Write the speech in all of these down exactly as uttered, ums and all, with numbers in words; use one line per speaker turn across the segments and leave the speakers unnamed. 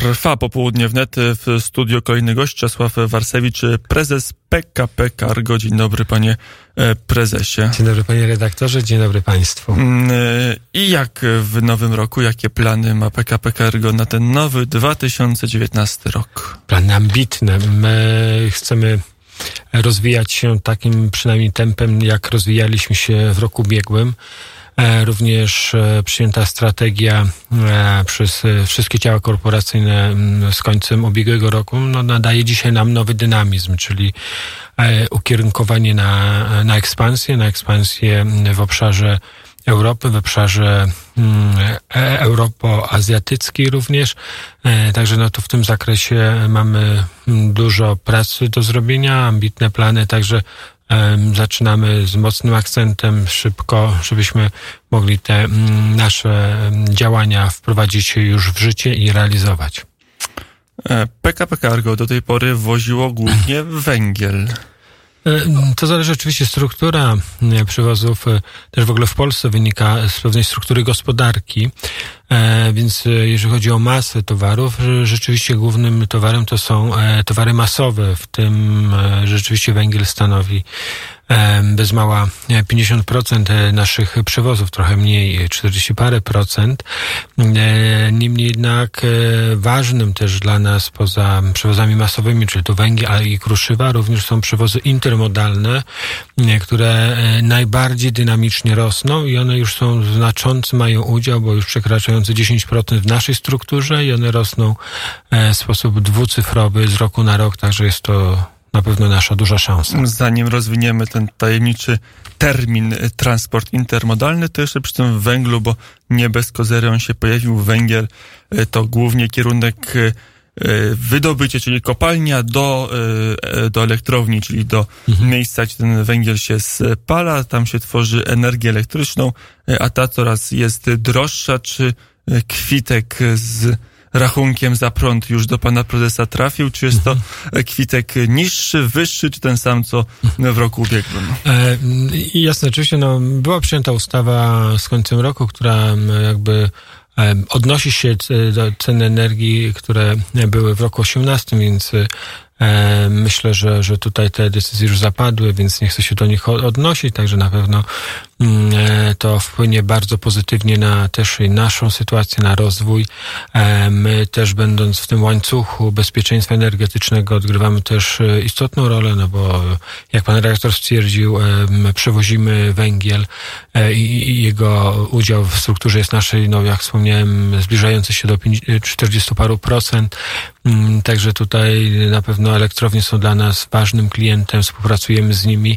Trwa popołudnie wnet. W studio kolejny gość, Czesław Warsewicz, prezes P K P Cargo. Dzień dobry, panie prezesie.
Dzień dobry, panie redaktorze, dzień dobry państwu.
I jak w nowym roku, jakie plany ma P K P Cargo na ten nowy dwa tysiące dziewiętnasty rok?
Plany ambitne. My chcemy rozwijać się takim przynajmniej tempem, jak rozwijaliśmy się w roku ubiegłym. Również przyjęta strategia przez wszystkie ciała korporacyjne z końcem ubiegłego roku no, nadaje dzisiaj nam nowy dynamizm, czyli ukierunkowanie na, na ekspansję, na ekspansję w obszarze Europy, w obszarze europo-azjatyckiej również. Także no to w tym zakresie mamy dużo pracy do zrobienia, ambitne plany, także zaczynamy z mocnym akcentem, szybko, żebyśmy mogli te nasze działania wprowadzić już w życie i realizować.
P K P Cargo do tej pory woziło głównie węgiel.
To zależy oczywiście, struktura przewozów też w ogóle w Polsce wynika z pewnej struktury gospodarki, więc jeżeli chodzi o masę towarów, rzeczywiście głównym towarem to są towary masowe, w tym rzeczywiście węgiel stanowi bez mała pięćdziesiąt procent naszych przewozów, trochę mniej, czterdzieści parę procent. Niemniej jednak ważnym też dla nas poza przewozami masowymi, czyli to węgiel, ale i kruszywa, również są przewozy intermodalne, które najbardziej dynamicznie rosną i one już są znaczący, mają udział, bo już przekraczający dziesięć procent w naszej strukturze i one rosną w sposób dwucyfrowy z roku na rok, także jest to na pewno nasza duża szansa.
Zanim rozwiniemy ten tajemniczy termin transport intermodalny, to jeszcze przy tym węglu, bo nie bez kozery on się pojawił. Węgiel to głównie kierunek wydobycie, czyli kopalnia do, do elektrowni, czyli do mhm. miejsca, gdzie ten węgiel się spala, tam się tworzy energię elektryczną, a ta coraz jest droższa. Czy kwitek z rachunkiem za prąd już do pana prezesa trafił? Czy jest to kwitek niższy, wyższy, czy ten sam, co w roku ubiegłym?
E, jasne, oczywiście, no, była przyjęta ustawa z końcem roku, która jakby e, odnosi się do cen energii, które były w roku osiemnastym, więc e, myślę, że, że tutaj te decyzje już zapadły, więc nie chcę się do nich odnosić, także na pewno to wpłynie bardzo pozytywnie na też naszą sytuację, na rozwój. My też, będąc w tym łańcuchu bezpieczeństwa energetycznego, odgrywamy też istotną rolę, no bo jak pan redaktor stwierdził, przewozimy węgiel i jego udział w strukturze jest naszej, no jak wspomniałem, zbliżający się do czterdziestu paru procent. Także tutaj na pewno elektrownie są dla nas ważnym klientem, współpracujemy z nimi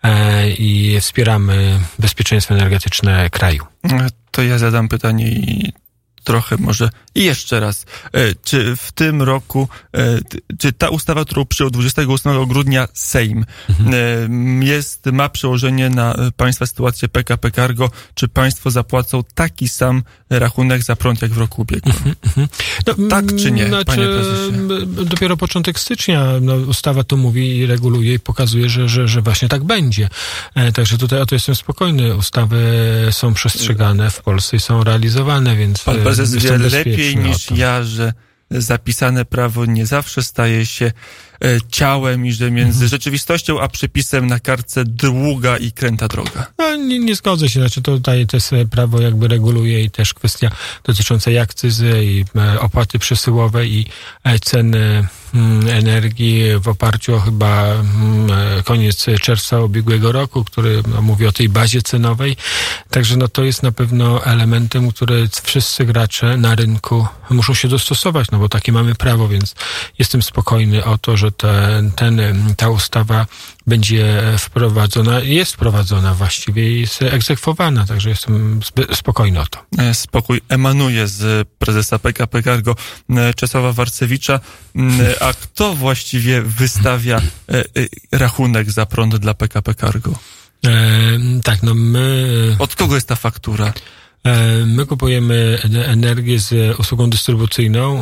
i wspieramy bezpieczeństwo energetyczne kraju.
To ja zadam pytanie i trochę może i jeszcze raz. Czy w tym roku, czy ta ustawa, którą przyjął dwudziestego ósmego grudnia Sejm, mhm. jest, ma przełożenie na państwa sytuację P K P Cargo? Czy państwo zapłacą taki sam rachunek za prąd jak w roku ubiegłym? Mhm. No, tak czy nie, znaczy, panie prezesie?
Dopiero początek stycznia no, ustawa to mówi i reguluje i pokazuje, że, że, że właśnie tak będzie. Także tutaj o to jestem spokojny. Ustawy są przestrzegane w Polsce i są realizowane, więc
pan prezes wie lepiej niż ja, że zapisane prawo nie zawsze staje się ciałem i że między mhm. rzeczywistością a przepisem na kartce długa i kręta droga.
No, nie, nie zgodzę się, znaczy to tutaj też prawo jakby reguluje i też kwestia dotycząca i akcyzy i opłaty przesyłowej i ceny energii w oparciu o chyba koniec czerwca ubiegłego roku, który mówi o tej bazie cenowej. Także no to jest na pewno elementem, który wszyscy gracze na rynku muszą się dostosować, no bo takie mamy prawo, więc jestem spokojny o to, że ten, ten, ta ustawa będzie wprowadzona, jest wprowadzona właściwie i jest egzekwowana, także jestem spokojny o to.
Spokój emanuje z prezesa P K P Cargo Czesława Warsewicza. A kto właściwie wystawia rachunek za prąd dla P K P Cargo?
E, tak, no my...
Od kogo jest ta faktura?
E, my kupujemy energię z usługą dystrybucyjną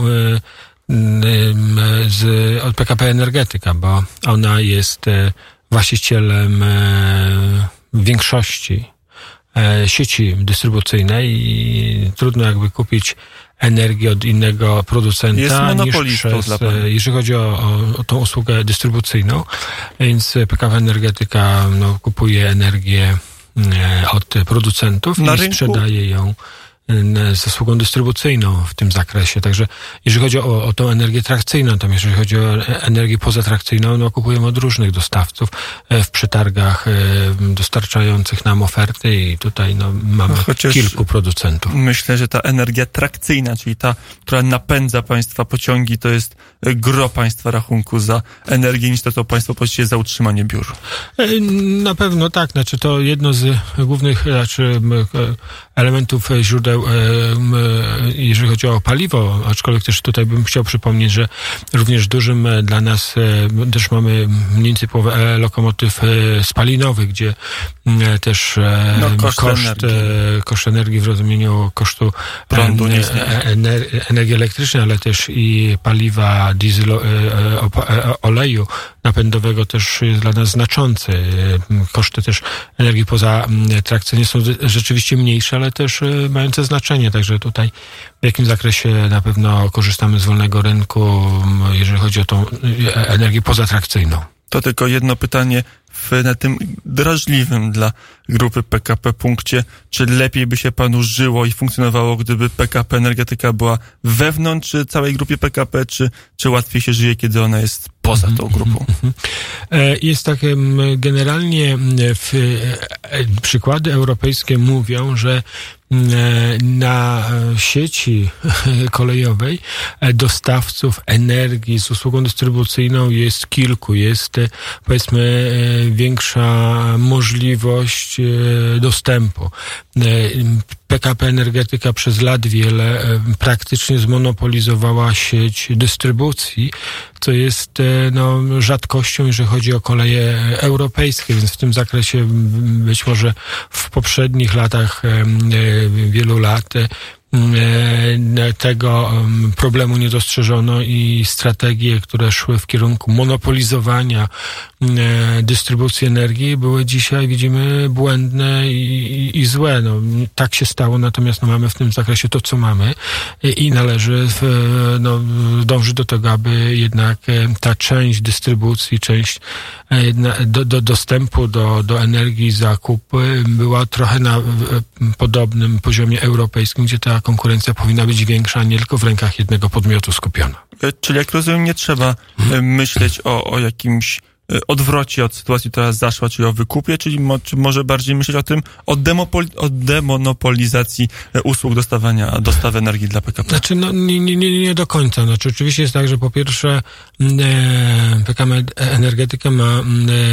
z, od P K P Energetyka, bo ona jest właścicielem większości sieci dystrybucyjnej i trudno jakby kupić energii od innego producenta
jest
niż przez, jeżeli chodzi o, o, o tą usługę dystrybucyjną. Więc P K P Energetyka no, kupuje energię od producentów
na
i
rynku?
sprzedaje ją z usługą dystrybucyjną w tym zakresie. Także jeżeli chodzi o, o tą energię trakcyjną, natomiast jeżeli chodzi o energię pozatrakcyjną, no kupujemy od różnych dostawców w przetargach dostarczających nam oferty i tutaj no, mamy Chociaż kilku producentów.
Myślę, że ta energia trakcyjna, czyli ta, która napędza państwa pociągi, to jest gro państwa rachunku za energię, niż to, co państwo płacicie za utrzymanie biur.
Na pewno tak. Znaczy to jedno z głównych znaczy, elementów źródeł, jeżeli chodzi o paliwo, aczkolwiek też tutaj bym chciał przypomnieć, że również dużym dla nas też mamy mniej więcej połowę lokomotyw spalinowych, gdzie też no, koszt, koszt, energii. koszt energii w rozumieniu kosztu
prądu, nie
ener- energii elektrycznej, ale też i paliwa, diesel, oleju napędowego też jest dla nas znaczący. Koszty też energii pozatrakcyjnej są rzeczywiście mniejsze, ale też mające znaczenie. Także tutaj w jakim zakresie na pewno korzystamy z wolnego rynku, jeżeli chodzi o tą energię pozatrakcyjną.
To tylko jedno pytanie w, na tym drażliwym dla grupy P K P punkcie. Czy lepiej by się panu żyło i funkcjonowało, gdyby P K P Energetyka była wewnątrz całej grupy P K P, czy, czy łatwiej się żyje, kiedy ona jest poza tą grupą?
Jest tak, generalnie w, przykłady europejskie mówią, że na sieci kolejowej dostawców energii z usługą dystrybucyjną jest kilku. Jest, powiedzmy, większa możliwość dostępu. P K P Energetyka przez lat wiele praktycznie zmonopolizowała sieć dystrybucji, co jest no, rzadkością, jeżeli chodzi o koleje europejskie, więc w tym zakresie być może w poprzednich latach, wielu lat, tego problemu nie dostrzeżono i strategie, które szły w kierunku monopolizowania dystrybucji energii, były dzisiaj, widzimy, błędne i, i, i złe. No, tak się stało, natomiast no, mamy w tym zakresie to, co mamy i, i należy w, no, dążyć do tego, aby jednak ta część dystrybucji, część do, do dostępu do, do energii, zakupu była trochę na podobnym poziomie europejskim, gdzie ta konkurencja powinna być większa, a nie tylko w rękach jednego podmiotu skupiona.
Czyli jak rozumiem, nie trzeba myśleć o, o jakimś odwrocie od sytuacji, która zaszła, czyli o wykupie, czyli mo, czy może bardziej myśleć o tym, o, demopoli, o demonopolizacji usług dostawania, dostawy energii dla P K P?
Znaczy, no nie, nie, nie do końca. Znaczy, oczywiście jest tak, że po pierwsze e, P K P Energetyka ma e,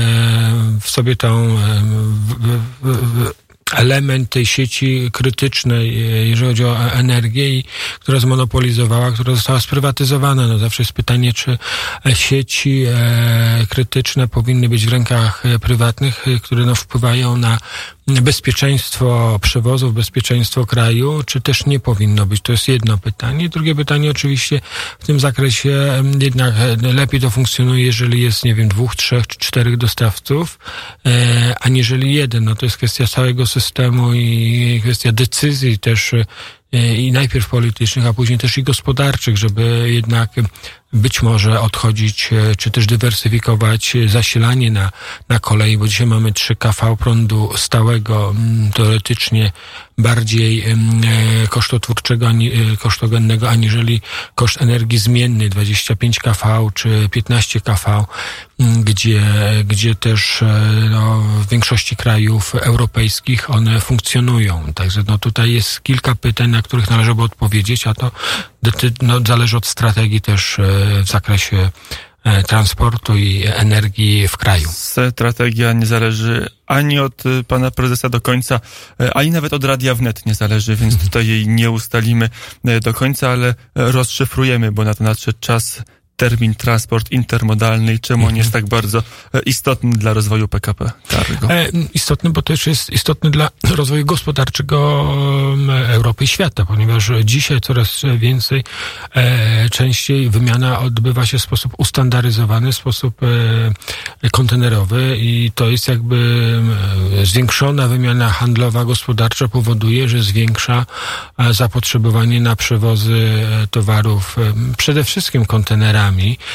w sobie tą e, w, w, w, element tej sieci krytycznej, jeżeli chodzi o energię, i która zmonopolizowała, która została sprywatyzowana. No zawsze jest pytanie, czy sieci e, krytyczne powinny być w rękach prywatnych, które no, wpływają na bezpieczeństwo przewozów, bezpieczeństwo kraju, czy też nie powinno być? To jest jedno pytanie. Drugie pytanie oczywiście w tym zakresie jednak lepiej to funkcjonuje, jeżeli jest, nie wiem, dwóch, trzech czy czterech dostawców, e, aniżeli jeden. No to jest kwestia całego systemu i kwestia decyzji też e, i najpierw politycznych, a później też i gospodarczych, żeby jednak być może odchodzić, czy też dywersyfikować zasilanie na, na kolei, bo dzisiaj mamy trzy K V prądu stałego, teoretycznie bardziej e, kosztotwórczego, ani, e, kosztogennego, aniżeli koszt energii zmiennej, dwadzieścia pięć K V czy piętnaście K V, gdzie, gdzie też e, no, w większości krajów europejskich one funkcjonują. Także no, tutaj jest kilka pytań, na których należy by odpowiedzieć, a to no, zależy od strategii też e, w zakresie transportu i energii w kraju.
Strategia nie zależy ani od pana prezesa do końca, ani nawet od Radia Wnet nie zależy, więc tutaj jej nie ustalimy do końca, ale rozszyfrujemy, bo na to nadszedł czas termin transport intermodalny i czemu on jest tak bardzo istotny dla rozwoju P K P Cargo?
E, istotny, bo też jest istotny dla rozwoju gospodarczego Europy i świata, ponieważ dzisiaj coraz więcej, e, częściej wymiana odbywa się w sposób ustandaryzowany, w sposób e, kontenerowy i to jest jakby e, zwiększona wymiana handlowa, gospodarcza powoduje, że zwiększa e, zapotrzebowanie na przewozy e, towarów, e, przede wszystkim kontenerami.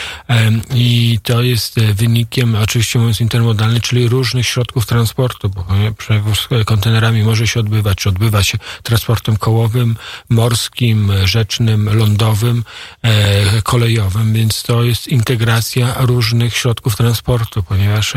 I to jest wynikiem, oczywiście mówiąc intermodalny, czyli różnych środków transportu, bo przewóz kontenerami może się odbywać, czy odbywa się transportem kołowym, morskim, rzecznym, lądowym, kolejowym, więc to jest integracja różnych środków transportu, ponieważ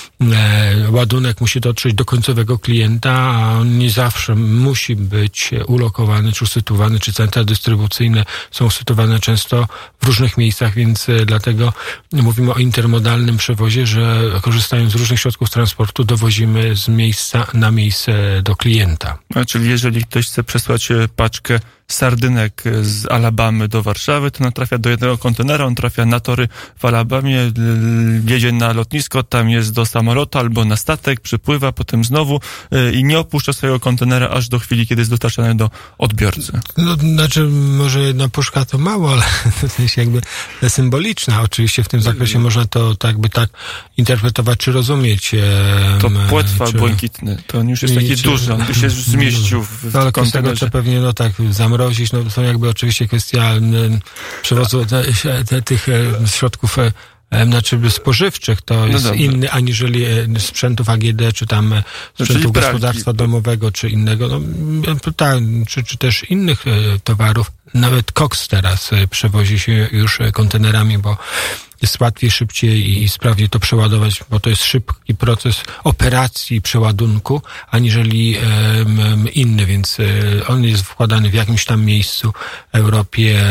ładunek musi dotrzeć do końcowego klienta, a on nie zawsze musi być ulokowany, czy usytuowany, czy centra dystrybucyjne są usytuowane często w różnych miejscach, więc dlatego mówimy o intermodalnym przewozie, że korzystając z różnych środków transportu dowozimy z miejsca na miejsce do klienta.
A czyli jeżeli ktoś chce przesłać paczkę sardynek z Alabamy do Warszawy, to on trafia do jednego kontenera, on trafia na tory w Alabamie, jedzie na lotnisko, tam jest do samolotu albo na statek, przypływa, potem znowu i nie opuszcza swojego kontenera aż do chwili, kiedy jest dostarczany do odbiorcy.
No, znaczy, może jedna puszka to mało, ale w sensie jakby symboliczna. Oczywiście w tym zakresie można to tak by tak interpretować, czy rozumieć.
To płetwa czy... błękitny, to on już jest taki czy... duży, on by się zmieścił w, w
ale
kontenerze.
Ale to pewnie, no tak, zamrozić, no to jakby oczywiście kwestia przewozu te, te, tych środków znaczy spożywczych, to jest no inny aniżeli sprzętów A G D, czy tam sprzętów no, gospodarstwa pralki. domowego, czy innego, no, tak, czy, czy też innych towarów. Nawet koks teraz przewozi się już kontenerami, bo jest łatwiej, szybciej i sprawniej to przeładować, bo to jest szybki proces operacji przeładunku, aniżeli um, inny, więc um, on jest wkładany w jakimś tam miejscu w Europie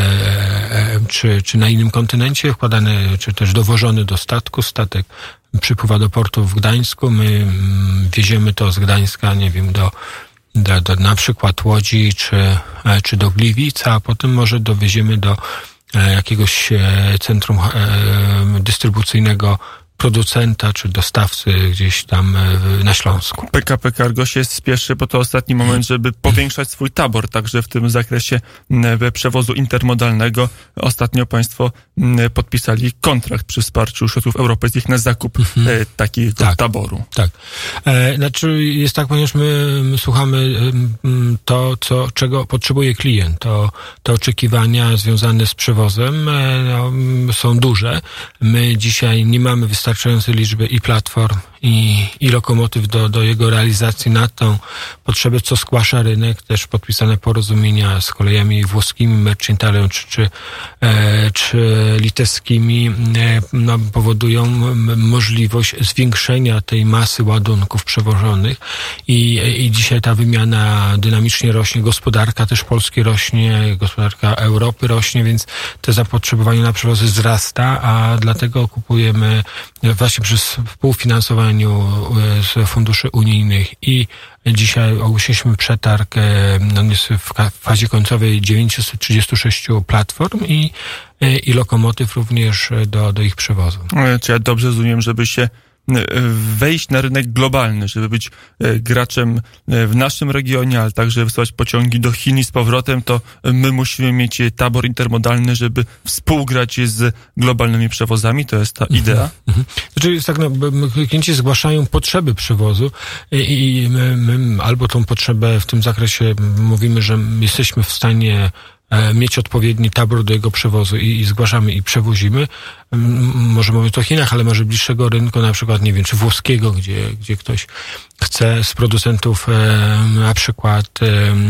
um, czy, czy na innym kontynencie, wkładany, czy też dowożony do statku, statek przypływa do portu w Gdańsku, my um, wieziemy to z Gdańska, nie wiem, do Do, do, na przykład Łodzi czy, czy do Gliwic, a potem może dowieziemy do jakiegoś centrum dystrybucyjnego producenta czy dostawcy gdzieś tam na Śląsku.
P K P Cargo się spieszy, bo to ostatni moment, żeby powiększać swój tabor, także w tym zakresie przewozu intermodalnego. Ostatnio państwo podpisali kontrakt przy wsparciu środków europejskich na zakup mhm. takiego tak, taboru.
Tak. E, znaczy jest tak, ponieważ my słuchamy to, co, czego potrzebuje klient. To, te oczekiwania związane z przewozem e, no, są duże. My dzisiaj nie mamy wystarczającej wystarczającej liczby i platform, i, i lokomotyw do, do jego realizacji na tą potrzebę, co zgłasza rynek. Też podpisane porozumienia z kolejami włoskimi, Mercintaleum czy, czy, e, czy litewskimi e, no, powodują możliwość zwiększenia tej masy ładunków przewożonych i, i dzisiaj ta wymiana dynamicznie rośnie, gospodarka też Polski rośnie, gospodarka Europy rośnie, więc to zapotrzebowanie na przewozy wzrasta, a dlatego kupujemy właśnie przez współfinansowaniu z funduszy unijnych i dzisiaj ogłosiliśmy przetarg, on jest w fazie końcowej dziewięćset trzydzieści sześć platform i, i lokomotyw również do, do ich przewozu.
Czy ja dobrze rozumiem, żeby się wejść na rynek globalny, żeby być graczem w naszym regionie, ale także wysyłać pociągi do Chin i z powrotem, to my musimy mieć tabor intermodalny, żeby współgrać z globalnymi przewozami. To jest ta idea.
Mhm. Znaczy jest tak, no, klienci zgłaszają potrzeby przewozu i, i my, my albo tą potrzebę w tym zakresie mówimy, że jesteśmy w stanie mieć odpowiedni tabor do jego przewozu i, i zgłaszamy i przewozimy. Może mówić o Chinach, ale może bliższego rynku, na przykład, nie wiem, czy włoskiego, gdzie, gdzie ktoś chce z producentów e, na przykład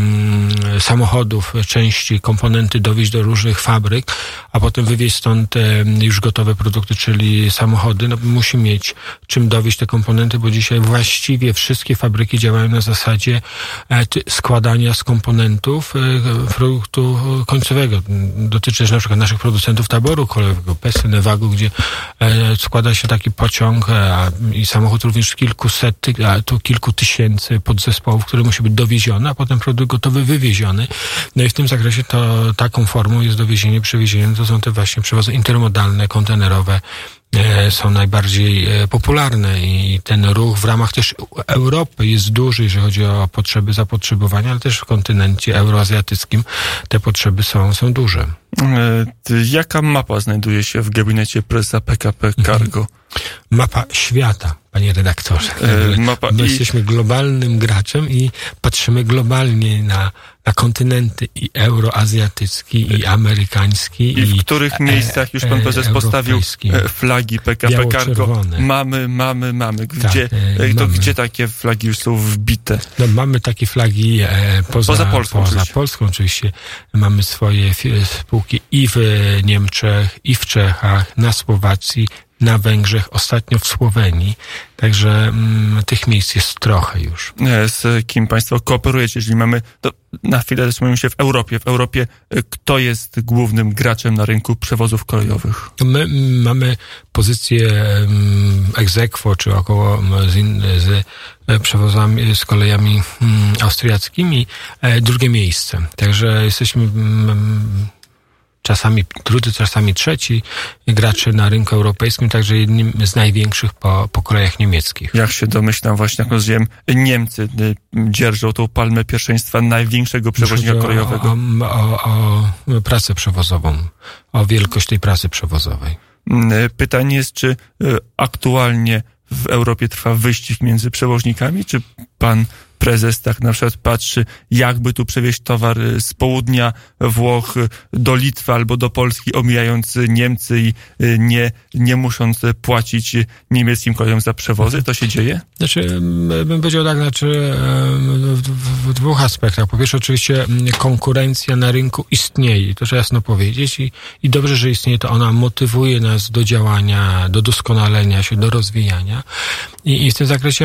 e, samochodów, części, komponenty dowieźć do różnych fabryk, a potem wywieźć stąd e, już gotowe produkty, czyli samochody. No, musi mieć czym dowieźć te komponenty, bo dzisiaj właściwie wszystkie fabryki działają na zasadzie e, składania z komponentów e, produktu końcowego. Dotyczy też na przykład naszych producentów taboru kolejowego, Pesy, Newagu, gdzie e, składa się taki pociąg e, i samochód również kilkuset, a tu produktu kilku tysięcy podzespołów, które musi być dowiezione, a potem produkt gotowy wywieziony. No i w tym zakresie to taką formą jest dowiezienie, przewiezienie, to są te właśnie przewozy intermodalne, kontenerowe, są najbardziej popularne i ten ruch w ramach też Europy jest duży, jeżeli chodzi o potrzeby, zapotrzebowania, ale też w kontynencie euroazjatyckim te potrzeby są, są duże.
Jaka mapa znajduje się w gabinecie prezesa P K P Cargo?
Mapa świata, panie redaktorze.
E, mapa
My
i...
jesteśmy globalnym graczem i patrzymy globalnie na, na kontynenty i euroazjatycki, i amerykański.
I w i których miejscach już pan prezes postawił flagi P K P Cargo? Mamy, mamy, mamy. Gdzie, tak, to mamy. Gdzie takie flagi już są wbite?
No, mamy takie flagi e, poza,
poza Polską.
Poza Polską oczywiście. Mamy swoje spółki i w Niemczech, i w Czechach, na Słowacji, na Węgrzech, ostatnio w Słowenii. Także mm, tych miejsc jest trochę już.
Z kim państwo kooperujecie? Jeżeli mamy, to na chwilę zatrzymujemy się w Europie. W Europie kto jest głównym graczem na rynku przewozów kolejowych?
My mamy pozycję um, ex aequo, czy około z, in, z przewozami, z kolejami um, austriackimi, e, drugie miejsce. Także jesteśmy um, czasami drugi, czasami trzeci gracze na rynku europejskim, także jednym z największych po, po kolejach niemieckich.
Jak się domyślam, właśnie jak rozumiem, Niemcy dzierżą tą palmę pierwszeństwa największego przewoźnika kolejowego.
O, o, o, o pracę przewozową, o wielkość tej pracy przewozowej.
Pytanie jest, czy aktualnie w Europie trwa wyścig między przewoźnikami, czy pan prezes tak na przykład patrzy, jakby tu przewieźć towar z południa Włoch do Litwy albo do Polski, omijając Niemcy i nie, nie musząc płacić niemieckim kolejom za przewozy? To się dzieje?
Znaczy, bym powiedział tak, znaczy w, w, w dwóch aspektach. Po pierwsze, oczywiście konkurencja na rynku istnieje, to trzeba jasno powiedzieć i, i dobrze, że istnieje, to ona motywuje nas do działania, do doskonalenia się, do rozwijania. I, i w tym zakresie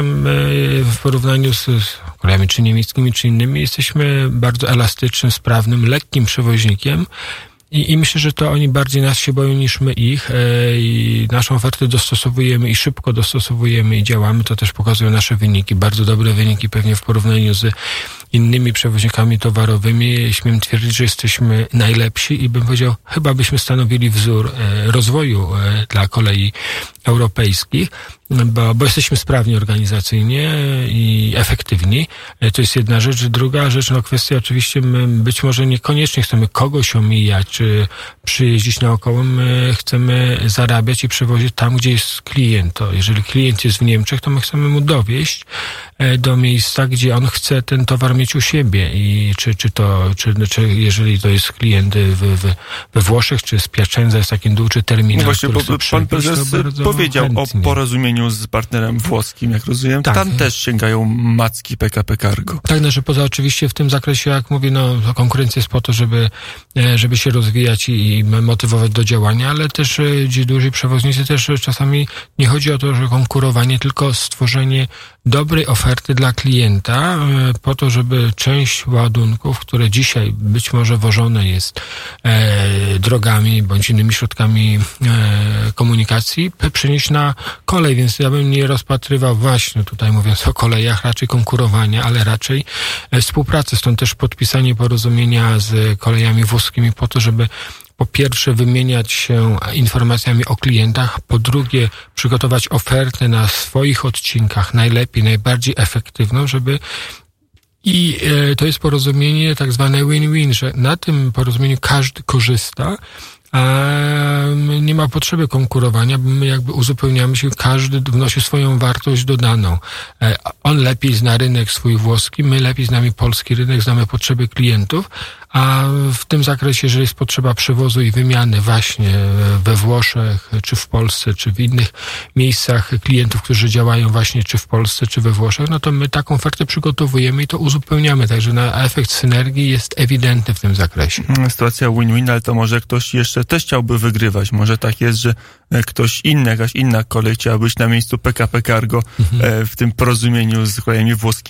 w porównaniu z, z kolejami czy niemieckimi, czy innymi jesteśmy bardzo elastycznym, sprawnym, lekkim przewoźnikiem i, i myślę, że to oni bardziej nas się boją niż my ich e, i naszą ofertę dostosowujemy i szybko dostosowujemy i działamy. To też pokazują nasze wyniki, bardzo dobre wyniki pewnie w porównaniu z innymi przewoźnikami towarowymi. Śmiem twierdzić, że jesteśmy najlepsi i bym powiedział, chyba byśmy stanowili wzór e, rozwoju e, dla kolei europejskich, bo, bo jesteśmy sprawni organizacyjnie i efektywni. To jest jedna rzecz. Druga rzecz, no kwestia oczywiście, my być może niekoniecznie chcemy kogoś omijać, czy przyjeździć naokoło, my chcemy zarabiać i przewozić tam, gdzie jest klient. To jeżeli klient jest w Niemczech, to my chcemy mu dowieść do miejsca, gdzie on chce ten towar mieć u siebie i czy, czy to, czy, czy jeżeli to jest klient w, w, we Włoszech, czy z Piacenza jest taki duży terminal, no
właśnie, bo pan prezes powiedział chętnie o porozumieniu z partnerem włoskim, jak rozumiem. Tak. Tam też sięgają macki P K P Cargo.
Tak, no, że poza oczywiście w tym zakresie, jak mówię, no konkurencja jest po to, żeby, żeby się rozwijać i, i motywować do działania, ale też ci duży przewoźnicy też czasami nie chodzi o to, że konkurowanie, tylko stworzenie dobrej oferty dla klienta po to, żeby część ładunków, które dzisiaj być może wożone jest e, drogami bądź innymi środkami e, komunikacji, przenieść na kolej, więc ja bym nie rozpatrywał właśnie tutaj mówiąc o kolejach raczej konkurowania, ale raczej e, współpracy, stąd też podpisanie porozumienia z kolejami włoskimi po to, żeby po pierwsze wymieniać się informacjami o klientach, po drugie przygotować ofertę na swoich odcinkach najlepiej, najbardziej efektywną, żeby i e, to jest porozumienie tak zwane win-win, że na tym porozumieniu każdy korzysta, a nie ma potrzeby konkurowania, bo my jakby uzupełniamy się, każdy wnosi swoją wartość dodaną. On lepiej zna rynek swój włoski, my lepiej znamy polski rynek, znamy potrzeby klientów, a w tym zakresie, jeżeli jest potrzeba przewozu i wymiany właśnie we Włoszech, czy w Polsce, czy w innych miejscach klientów, którzy działają właśnie czy w Polsce, czy we Włoszech, no to my taką ofertę przygotowujemy i to uzupełniamy, także na efekt synergii jest ewidentny w tym zakresie.
Sytuacja win-win, ale to może ktoś jeszcze też chciałby wygrywać. Może tak jest, że ktoś inny, jakaś inna kolej chciała być na miejscu P K P Cargo mhm. w tym porozumieniu z kolejami włoskimi.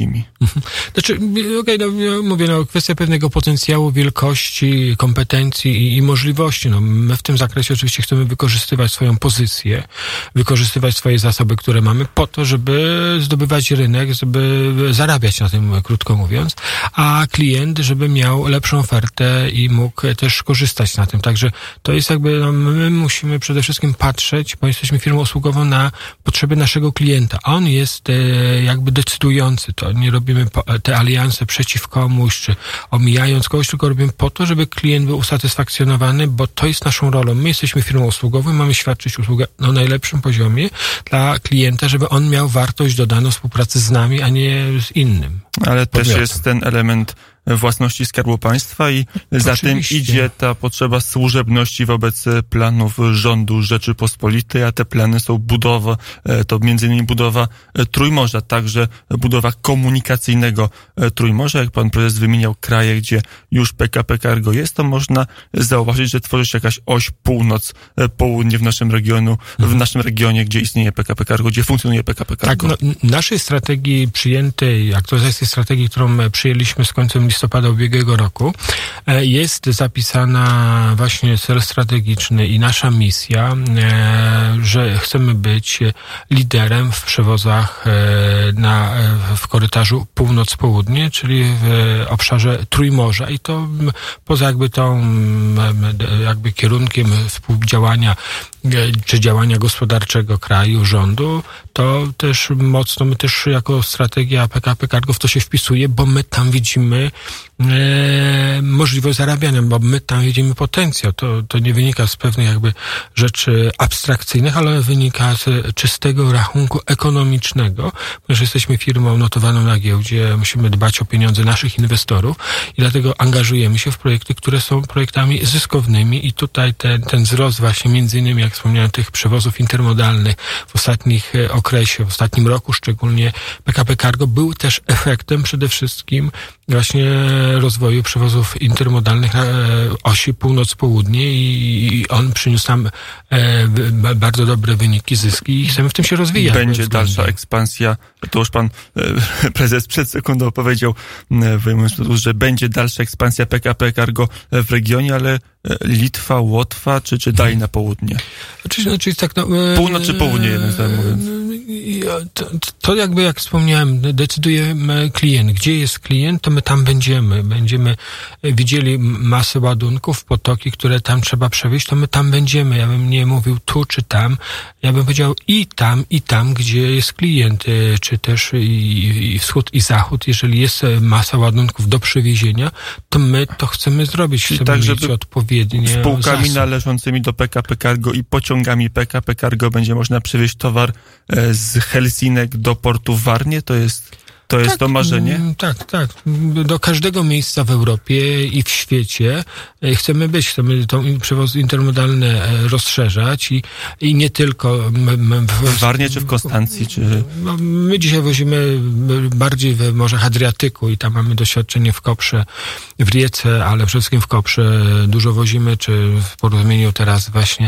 Znaczy, okej, okay, no, mówię, no, kwestia pewnego potencjału, wielkości, kompetencji i, i możliwości. No, my w tym zakresie oczywiście chcemy wykorzystywać swoją pozycję, wykorzystywać swoje zasoby, które mamy po to, żeby zdobywać rynek, żeby zarabiać na tym, krótko mówiąc, a klient, żeby miał lepszą ofertę i mógł też korzystać na tym. Także to jest jakby, no, my musimy przede wszystkim patrzeć, bo jesteśmy firmą usługową, na potrzeby naszego klienta. On jest e, jakby decydujący. To nie robimy po, te alianse przeciw komuś, czy omijając kogoś, tylko robimy po to, żeby klient był usatysfakcjonowany, bo to jest naszą rolą. My jesteśmy firmą usługową, mamy świadczyć usługę na najlepszym poziomie dla klienta, żeby on miał wartość dodaną współpracy z nami, a nie z innym
Ale
podmiotem.
Też jest ten element własności Skarbu Państwa i za
Oczywiście.
tym idzie ta potrzeba służebności wobec planów rządu Rzeczypospolitej, a te plany są budowa, to między innymi budowa Trójmorza, także budowa komunikacyjnego Trójmorza. Jak pan prezes wymieniał kraje, gdzie już P K P Cargo jest, to można zauważyć, że tworzy się jakaś oś północ-południe w naszym regionu, w naszym regionie, gdzie istnieje P K P Cargo, gdzie funkcjonuje P K P Cargo.
Tak, no, naszej strategii przyjętej, aktualizacji strategii, którą przyjęliśmy z końcem listopada ubiegłego roku, jest zapisana właśnie cel strategiczny i nasza misja, że chcemy być liderem w przewozach na, w korytarzu północ-południe, czyli w obszarze Trójmorza i to poza jakby tą jakby kierunkiem współdziałania czy działania gospodarczego kraju, rządu, to też mocno, my też jako strategia P K P Cargo w to się wpisuje, bo my tam widzimy e, możliwość zarabiania, bo my tam widzimy potencjał. To, to nie wynika z pewnych jakby rzeczy abstrakcyjnych, ale wynika z czystego rachunku ekonomicznego, ponieważ jesteśmy firmą notowaną na giełdzie, musimy dbać o pieniądze naszych inwestorów i dlatego angażujemy się w projekty, które są projektami zyskownymi i tutaj ten, ten wzrost właśnie między innymi, jak wspomniałem, tych przewozów intermodalnych w ostatnich okresie, w ostatnim roku szczególnie P K P Cargo był też efektem przede wszystkim właśnie rozwoju przewozów intermodalnych na osi północ-południe i on przyniósł nam e, bardzo dobre wyniki, zyski i chcemy w tym się rozwijać.
Będzie dalsza ekspansja, to już pan e, prezes przed sekundą powiedział, e, że będzie dalsza ekspansja P K P Cargo w regionie, ale Litwa, Łotwa, czy, czy dalej na południe?
Oczywiście, znaczy, tak, no,
Północ czy południe, jednym zdaniem mówiąc?
To, to jakby, jak wspomniałem, decyduje klient. Gdzie jest klient, to my tam będziemy. Będziemy widzieli masę ładunków, potoki, które tam trzeba przewieźć, to my tam będziemy. Ja bym nie mówił tu czy tam. Ja bym powiedział i tam, i tam, gdzie jest klient, czy też i, i wschód, i zachód. Jeżeli jest masa ładunków do przewiezienia, to my to chcemy zrobić. Chcemy
tak,
mieć odpowiednie
spółkami
zasób.
należącymi do P K P Cargo i pociągami P K P Cargo będzie można przewieźć towar z Helsinek do portu w Warnie? To jest, to jest
tak,
to marzenie?
Tak, tak. Do każdego miejsca w Europie i w świecie chcemy być. Chcemy to przewozy intermodalne rozszerzać i, i nie tylko.
W Warnie czy w Konstancji? Czy...
My dzisiaj wozimy bardziej w Morzach Adriatyku i tam mamy doświadczenie w Koprze, w Rijece, ale przede wszystkim w Koprze dużo wozimy, czy w porozumieniu teraz właśnie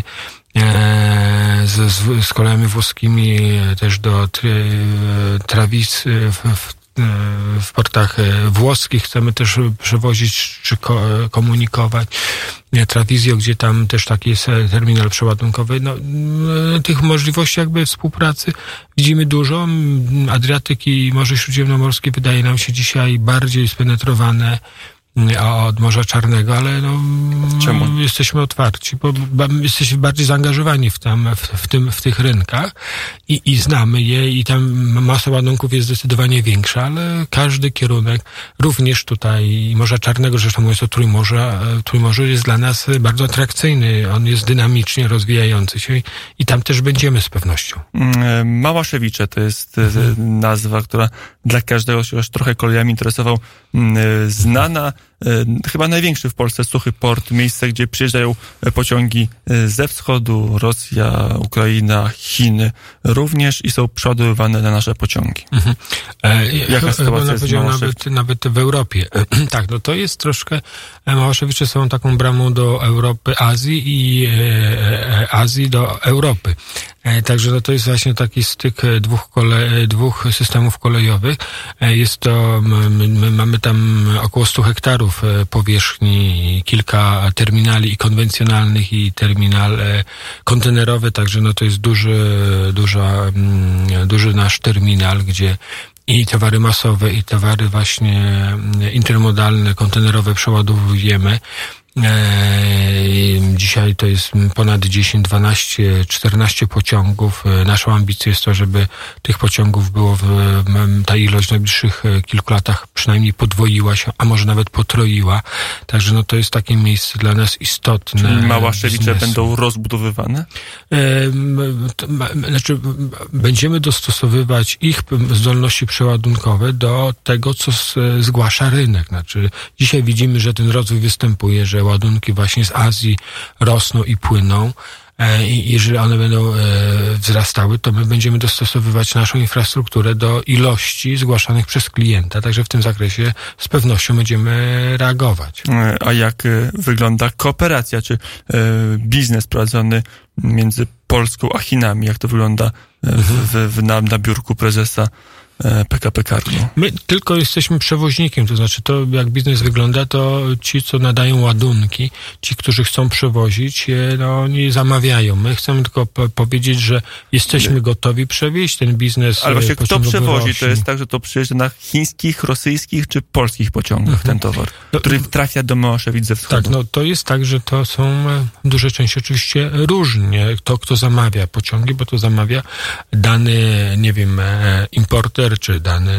z, z, z kolejami włoskimi też do Travis w, w, w portach włoskich chcemy też przewozić czy ko, komunikować. Travizio, gdzie tam też taki jest terminal przeładunkowy. No, tych możliwości jakby współpracy widzimy dużo. Adriatyk i Morze Śródziemnomorskie wydaje nam się dzisiaj bardziej spenetrowane od Morza Czarnego, ale no,
Czemu?
jesteśmy otwarci, bo jesteśmy bardziej zaangażowani w, tam, w, w, tym, w tych rynkach i, i znamy je i tam masa ładunków jest zdecydowanie większa, ale każdy kierunek, również tutaj Morza Czarnego, zresztą mówiąc o Trójmorza, Trójmorze jest dla nas bardzo atrakcyjny, on jest dynamicznie rozwijający się i, i tam też będziemy z pewnością.
Małaszewicze to jest hmm. nazwa, która dla każdego się już trochę kolejami interesował, znana. Chyba największy w Polsce suchy port, miejsce, gdzie przyjeżdżają pociągi ze wschodu, Rosja, Ukraina, Chiny również i są przeładowywane na nasze pociągi. Mhm. Jaka sytuacja jest w
nawet, nawet w Europie. Tak, no to jest troszkę, Małaszewicze są taką bramą do Europy, Azji i e, Azji do Europy. Także no to jest właśnie taki styk dwóch, kole, dwóch systemów kolejowych. Jest to, my mamy tam około stu hektarów powierzchni, kilka terminali i konwencjonalnych i terminal kontenerowy, także no to jest duży, duża, duży nasz terminal, gdzie i towary masowe, i towary właśnie intermodalne, kontenerowe przeładowujemy. Dzisiaj to jest ponad dziesięć, dwanaście, czternaście pociągów. Naszą ambicją jest to, żeby tych pociągów było w, ta ilość w najbliższych kilku latach przynajmniej podwoiła się, a może nawet potroiła. Także no to jest takie miejsce dla nas istotne.
Czyli Małaszewicze będą rozbudowywane?
E, znaczy, będziemy dostosowywać ich zdolności przeładunkowe do tego, co z, zgłasza rynek. Znaczy, dzisiaj widzimy, że ten rozwój występuje, że ładunki właśnie z Azji rosną i płyną. I jeżeli one będą wzrastały, to my będziemy dostosowywać naszą infrastrukturę do ilości zgłaszanych przez klienta. Także w tym zakresie z pewnością będziemy reagować.
A jak wygląda kooperacja, czy biznes prowadzony między Polską a Chinami? Jak to wygląda w, w, na, na biurku prezesa P K P Cargo?
My tylko jesteśmy przewoźnikiem, to znaczy to jak biznes wygląda, to ci, co nadają ładunki, ci, którzy chcą przewozić, no oni zamawiają. My chcemy tylko po- powiedzieć, że jesteśmy gotowi przewieźć ten biznes.
Ale właśnie kto przewozi? To jest tak, że to przyjeżdża na chińskich, rosyjskich czy polskich pociągach mhm. ten towar, no, który trafia do Małaszewic ze wschodu?
Tak, no to jest tak, że to są w dużej części oczywiście różnie. To, kto zamawia pociągi, bo to zamawia dany, nie wiem, importer czy dany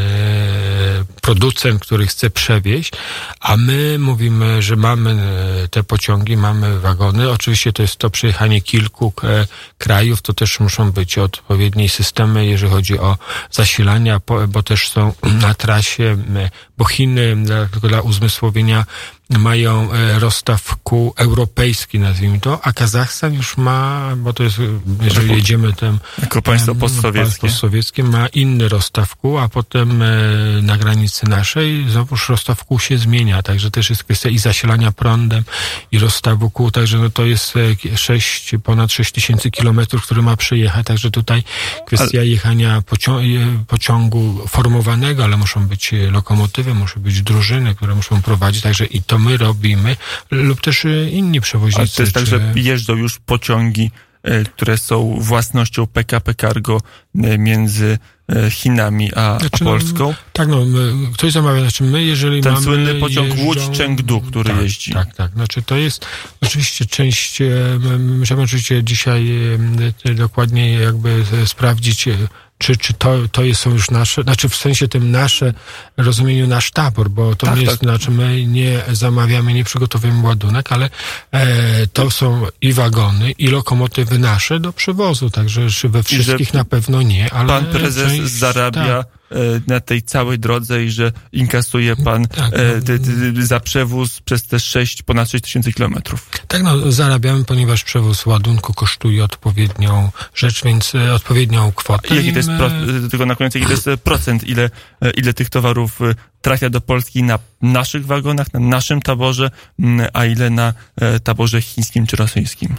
producent, który chce przewieźć, a my mówimy, że mamy te pociągi, mamy wagony. Oczywiście to jest to przejechanie kilku krajów, to też muszą być odpowiednie systemy, jeżeli chodzi o zasilania, bo też są na trasie, bo Chiny, tylko dla uzmysłowienia, mają rozstaw kół europejski, nazwijmy to, a Kazachstan już ma, bo to jest, jeżeli jedziemy tym
jako państwo postsowieckie,
postsowieckie ma inny rozstaw kół, a potem na granicy naszej znowuż rozstaw kół się zmienia, także też jest kwestia i zasilania prądem, i rozstawu kół, także no to jest sześć, ponad sześć tysięcy kilometrów, który ma przejechać, także tutaj kwestia ale... jechania pocią- pociągu formowanego, ale muszą być lokomotywy, muszą być drużyny, które muszą prowadzić, także i to my robimy, lub też inni przewoźnicy.
Ale to jest tak,
czy...
że jeżdżą już pociągi, które są własnością P K P Cargo między Chinami a, znaczy, a Polską?
No, tak, no, ktoś zamawia, znaczy my, jeżeli
Ten
mamy...
Ten słynny pociąg
jeżdżą...
Łódź-Chengdu, który
tak,
jeździ.
Tak, tak, znaczy to jest oczywiście część, możemy oczywiście dzisiaj dokładnie jakby sprawdzić, czy, czy to, to są już nasze, znaczy w sensie tym nasze, rozumieniu nasz tabor, bo to
tak,
nie jest,
tak.
znaczy my nie zamawiamy, nie przygotowujemy ładunek, ale e, to są i wagony, i lokomotywy nasze do przewozu, także we wszystkich na pewno nie, ale...
Pan prezes część, zarabia tak. na tej całej drodze i że inkasuje pan tak, no, e, ty, ty, za przewóz przez te sześć, ponad sześć tysięcy kilometrów.
Tak, no zarabiamy, ponieważ przewóz ładunku kosztuje odpowiednią rzecz, więc e, odpowiednią kwotę.
Jaki to jest, pro, tylko na koniec, jaki to jest procent, ile, ile tych towarów trafia do Polski na naszych wagonach, na naszym taborze, a ile na taborze chińskim czy rosyjskim?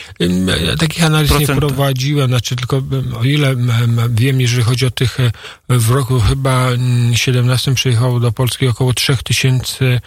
Ja takich analiz Procent. nie prowadziłem, znaczy tylko o ile wiem, jeżeli chodzi o tych, w roku chyba siedemnastym przyjechało do Polski około trzech tysięcy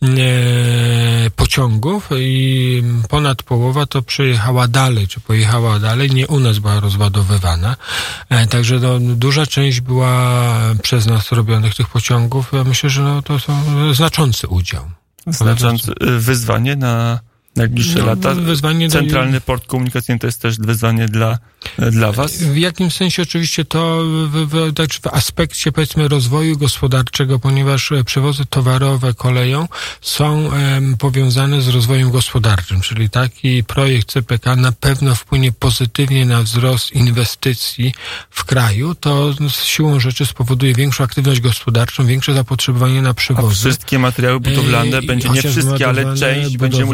pociągów i ponad połowa to przyjechała dalej, czy pojechała dalej, nie u nas była rozładowywana. Także no, duża część była przez nas robionych tych pociągów. Ja myślę, że no, to są znaczący udział.
Znaczące wyzwanie na najbliższe no, lata. Wyzwanie Centralny do... Port Komunikacyjny to jest też wyzwanie dla, dla was?
W jakimś sensie oczywiście to w, w, w, w aspekcie powiedzmy rozwoju gospodarczego, ponieważ przewozy towarowe koleją są em, powiązane z rozwojem gospodarczym, czyli taki projekt C P K na pewno wpłynie pozytywnie na wzrost inwestycji w kraju, to z siłą rzeczy spowoduje większą aktywność gospodarczą, większe zapotrzebowanie na przewozy.
A wszystkie materiały budowlane, I, będzie nie wszystkie, ale część będzie musiała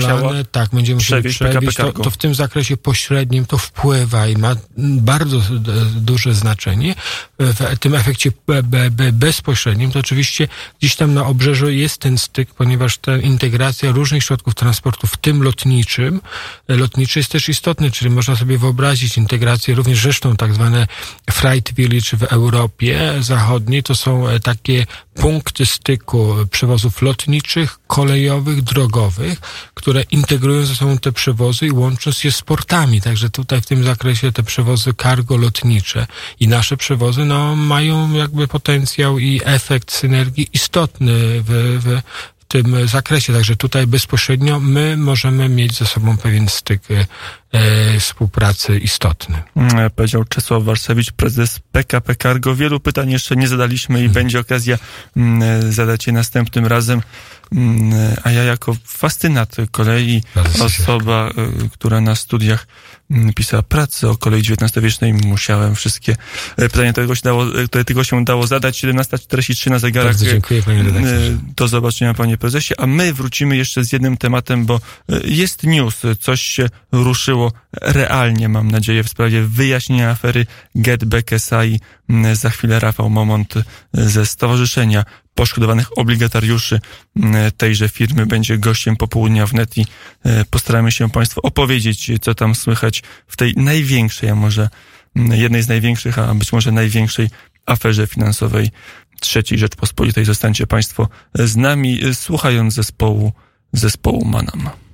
tak, będziemy musieli
przewieźć,
przewieźć, to, to w tym zakresie pośrednim to wpływa i ma bardzo duże znaczenie. W tym efekcie be, be, bezpośrednim to oczywiście gdzieś tam na obrzeżu jest ten styk, ponieważ ta integracja różnych środków transportu, w tym lotniczym, lotniczy jest też istotny, czyli można sobie wyobrazić integrację również zresztą tak zwane Freight Village w Europie Zachodniej, to są takie punkty styku przewozów lotniczych, kolejowych, drogowych, które integrują ze sobą te przewozy i łącząc je z portami. Także tutaj w tym zakresie te przewozy cargo lotnicze i nasze przewozy no, mają jakby potencjał i efekt synergii istotny w, w w tym zakresie. Także tutaj bezpośrednio my możemy mieć ze sobą pewien styk e, współpracy istotny.
Powiedział Czesław Warszewicz, prezes P K P Cargo. Wielu pytań jeszcze nie zadaliśmy i hmm. będzie okazja m, zadać je następnym razem. M, a ja jako fascynat kolei, osoba, y, która na studiach m, pisała pracę o kolei dziewiętnastowiecznej, musiałem wszystkie pytania, tego się dało, które tego się dało zadać. siedemnasta czterdzieści trzy na zegarach.
Bardzo dziękuję, panie redaktorze.
Do zobaczenia, panie prezesie. A my wrócimy jeszcze z jednym tematem, bo jest news, coś się ruszyło realnie, mam nadzieję, w sprawie wyjaśnienia afery GetBack S A I. Za chwilę Rafał Momont ze Stowarzyszenia Poszkodowanych Obligatariuszy tejże firmy będzie gościem popołudnia wnet i postaramy się państwu opowiedzieć, co tam słychać w tej największej, a może jednej z największych, a być może największej aferze finansowej trzeciej Rzeczpospolitej. Zostańcie państwo z nami, słuchając zespołu, zespołu Manam.